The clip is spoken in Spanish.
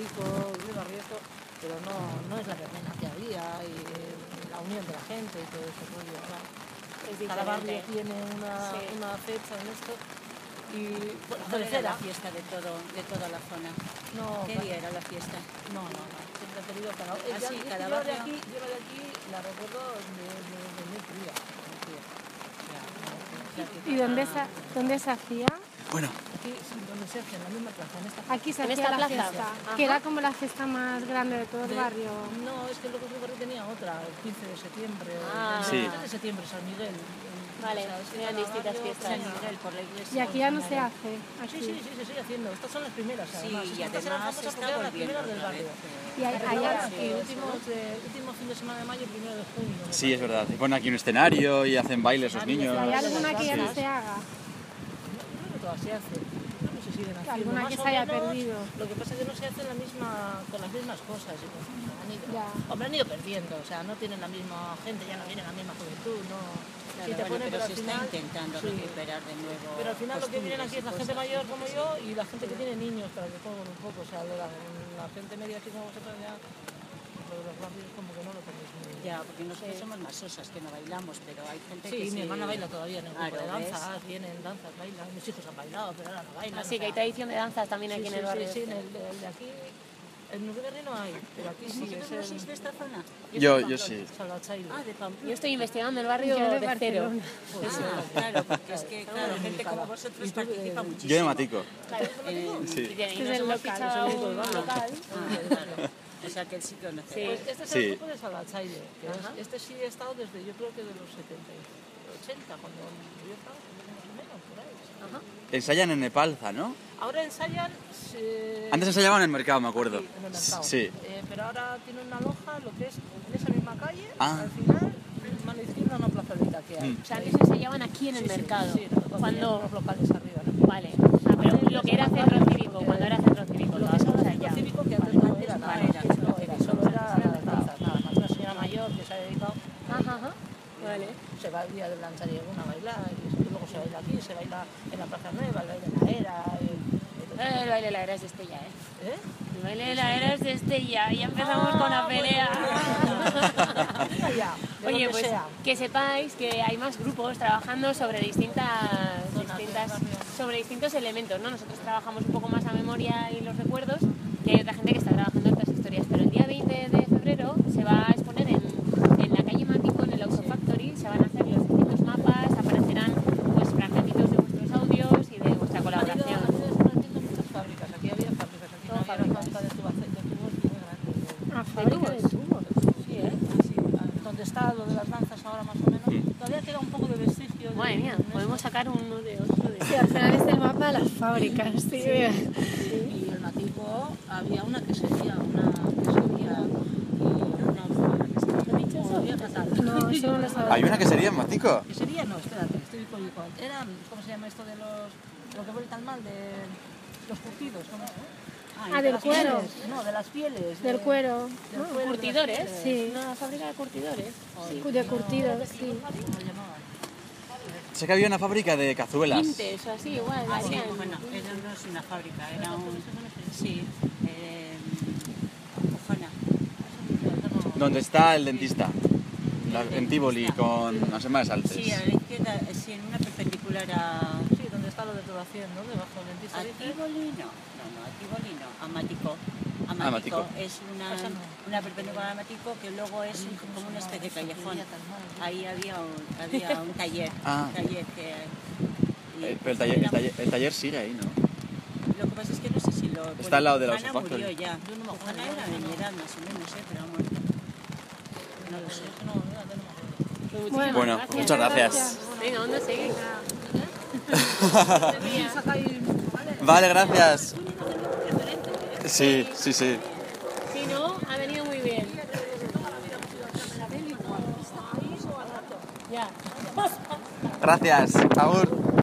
chicos, el barrio esto, pero no es la verbena que había y la unión de la gente y todo ese rollo, ¿verdad? Cada barrio tiene una fecha en esto. Y ¿cuál era la fiesta de toda la zona? ¿Qué día era la fiesta? No, siempre he tenido cada barrio. Yo de aquí la recuerdo de mi tía. ¿Y dónde se hacía? Bueno. Aquí, donde se hace, en la misma plaza, en esta plaza. Aquí se hacía la fiesta, que era como la fiesta más grande de todo el barrio. No, es que luego el barrio tenía otra, el 15 de septiembre, el 15 de septiembre, San Miguel. Vale, tenían distintas fiestas. San Miguel por la iglesia. Y aquí ya no se hace. Sí, se sigue haciendo. Estas son las primeras, además. Sí, y además se está volviendo del barrio. Y allá último fin de semana de mayo, 1 de junio. Sí, es verdad. Y ponen aquí un escenario y hacen bailes los niños. ¿Hay alguna que ya no se haga? Creo que todas se hacen. Creo que se siguen haciendo. Alguna que se haya perdido. Lo que pasa es que no se hacen con las mismas cosas. Han ido perdiendo. O sea, no tienen la misma gente, ya no tienen la misma juventud. Claro, pero se está intentando recuperar de nuevo. Pero al final lo que vienen aquí es la gente mayor como yo y la gente que tiene niños para que jueguen un poco. O sea, la gente media así como vosotros ya, los barrios como que no lo tenéis muy... Ya, porque nosotros somos más sosas que no bailamos, pero hay gente que mi hermana baila todavía en el grupo de danzas, vienen danzas, bailan. Mis hijos han bailado, pero ahora no bailan. Así que hay tradición de danzas también aquí en el barrio. Sí, el de aquí... En Nueve no hay, pero aquí sí. ¿Vosotros no sois de esta zona? Yo sí. De Pamplona. Yo estoy investigando el barrio de cero. Claro, porque es que gente como vosotros participa muchísimo. Yo de Matico. Claro, sí. Y nos hemos fichado un local. O sea que él sí conoce. Pues este es el grupo de Salachaire, que este sí he estado desde, yo creo que de los 80, cuando yo estaba, más o menos, por ahí. Ensayan en Nepalza, ¿no? Ahora ensayan... Antes ensayaban en el mercado, me acuerdo. Sí, en el mercado. Sí. Pero ahora tienen una loja, lo que es en esa misma calle, Ah. al final, mano izquierda, una plazolita que hay. O sea, antes ensayaban aquí en el mercado. Sí, cuando los locales arriba, ¿no? Vale. O sea, pero lo que era centro cívico, cuando era centro cívico, Lo que es ahora centro cívico, que antes no era nada. Solo era danzas, nada más. Una señora mayor que se ha dedicado... Vale. Se va el día de Lanzarote a bailar, y luego se baila aquí, se baila en la Plaza Nueva, el baile de la era... El baile de la era es de Estella, ¿Eh? El baile de la era es de Estella, ya empezamos con la pelea. Oye, pues que sepáis que hay más grupos trabajando sobre distintos elementos, ¿no? Nosotros trabajamos un poco más la memoria y los recuerdos, que hay otra gente que está trabajando en otras historias, pero el día 20 de febrero se va a exponer en la calle Matico, en el Auto Factory, se van a hacer los distintos mapas, aparecerán pues fragmentitos de vuestros audios y de vuestra colaboración. Aquí había fábricas, aquí no había una fábrica de tubos muy grande. ¿Fábrica de tubos? Sí, así, donde está lo de las danzas ahora más o menos. Todavía queda un poco de vestigio. Madre mía, podemos sacar uno de otro. Sí, al final es el mapa de las fábricas. Sí. Y el Matico había una quesería, No, eso no lo sabía. ¿Hay una quesería en Matico? ¿Quesería? No, espérate, estoy con... Eran, ¿cómo se llama esto de lo que vuelve al mal? De los curtidos, ¿cómo? Del cuero. No, de las pieles. Del cuero. ¿Curtidores? Sí. ¿Una fábrica de curtidores? Sí, de curtidos, sí. Sé que había una fábrica de cazuelas. Tintes o así, igual. Sí, bueno, eso no es una fábrica, era un... Sí, Ojana. Donde está el dentista. En Tívoli, con la Semana de Saltes. Sí, a la izquierda, sí, en una perpendicular a... Sí, donde está lo de Turación, ¿no? Debajo del dentista. ¿A Tívoli? No, a Tívoli no, a Matico. Matico. Es una perpendicular a Matico que luego es como una especie de callejón. Ahí había un taller. Un taller que... Pero el taller sigue ahí, ¿no? Lo que pasa es que no sé si lo... Está al lado de la Ojana Auto Factory. murió ya. Ojana era de mi edad más o menos, pero ha muerto. No lo sé. Bueno, muchas gracias. Venga, ¿dónde seguís? Vale, gracias. Sí. Si no, ha venido muy bien. Ya. Gracias. Agur.